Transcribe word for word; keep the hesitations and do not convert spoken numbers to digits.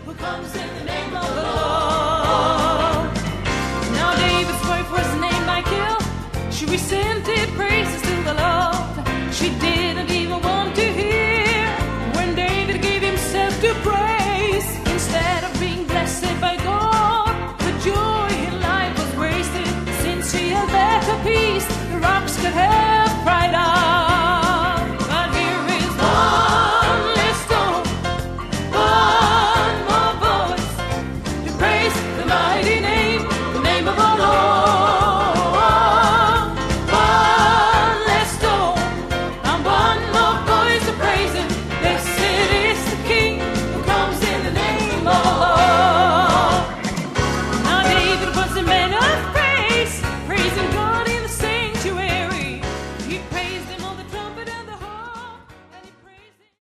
who comes in the name of the Lord. Now David's wife was named Michal. She received